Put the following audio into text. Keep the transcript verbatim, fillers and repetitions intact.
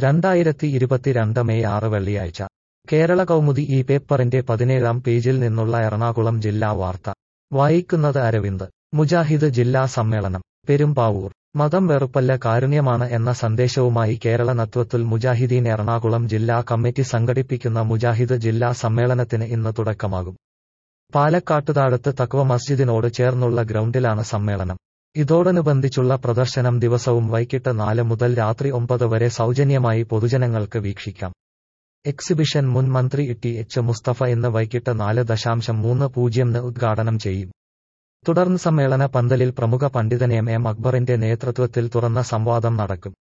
രണ്ടായിരത്തി ഇരുപത്തിരണ്ട് മെയ് ആറ് വെള്ളിയാഴ്ച കേരള കൗമുദി ഈ പേപ്പറിന്റെ പതിനേഴാം പേജിൽ നിന്നുള്ള എറണാകുളം ജില്ലാ വാർത്ത വായിക്കുന്നത് അരവിന്ദ്. മുജാഹിദ് ജില്ലാ സമ്മേളനം പെരുമ്പാവൂർ. മതം വെറുപ്പല്ല കാരുണ്യമാണ് എന്ന സന്ദേശവുമായി കേരള നത്വത്തുൽ മുജാഹിദീൻ എറണാകുളം ജില്ലാ കമ്മിറ്റി സംഘടിപ്പിക്കുന്ന മുജാഹിദ് ജില്ലാ സമ്മേളനത്തിന് ഇന്ന് തുടക്കമാകും. പാലക്കാട്ടുതാഴത്ത് തഖ്വ മസ്ജിദിനോട് ചേർന്നുള്ള ഗ്രൗണ്ടിലാണ് സമ്മേളനം. ഇതോടനുബന്ധിച്ചുള്ള പ്രദർശനം ദിവസവും വൈകിട്ട് നാല് മുതൽ രാത്രി ഒമ്പത് വരെ സൗജന്യമായി പൊതുജനങ്ങൾക്ക് വീക്ഷിക്കാം. എക്സിബിഷൻ മുൻ മന്ത്രി ടി എച്ച് മുസ്തഫ ഇന്ന് വൈകിട്ട് നാല് ദശാംശം മൂന്ന് പൂജ്യംന് ഉദ്ഘാടനം ചെയ്യും. തുടർന്ന് സമ്മേളന പന്തലിൽ പ്രമുഖ പണ്ഡിതൻ എം എം അക്ബറിന്റെ നേതൃത്വത്തിൽ തുറന്ന സംവാദം നടക്കും.